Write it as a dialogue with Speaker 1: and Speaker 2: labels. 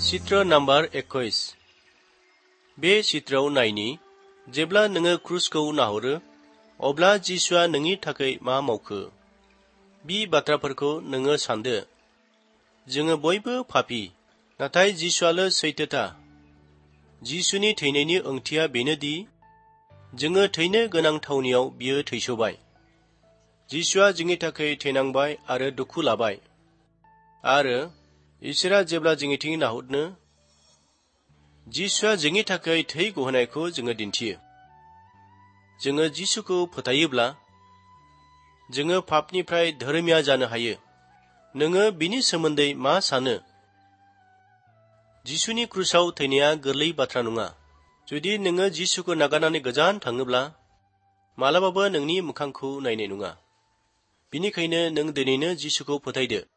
Speaker 1: चित्र नम्बर 21 बे चित्रआव नायनि जेब्ला नोङो क्रुसखौ नाहरो अब्ला जिसुआ नोंनि थाखाय मा मावखो बे बाथ्राफोरखौ नोङो सानदो। जोङो बयबो पापी नाथाय जिसुआल' सैथोथा। जिसुनि थैनायनि ओंथिया बेनोदि जोङो थैनो गोनां थावनियाव बियो थैसोबाय। जिसुआ जोंनि थाखाय थैनांबाय आरो दुखु लाबाय आरो इसोरा जेब्ला जोंनिथिं नाहरनो जिसुआ जोंनि थाखाय थै गहोनायखौ जोङो दिन्थियो। जोङो जिसुखौ फोथायोब्ला जोङो पापनिफ्राय धोरोमिया जानो हायो। नोङो बिनि सोमोन्दै मा सानो? जिसुनि क्रुसाव थैनाया गोरलै बाथ्रा नङा। जुदि नोङो जिसुखौ नागारनानै गोजान थाङोब्ला मालाबाबो नोंनि मोखांखौ नायनाय नङा। बिनिखायनो नों दिनैनो जिसुखौ फोथायदो।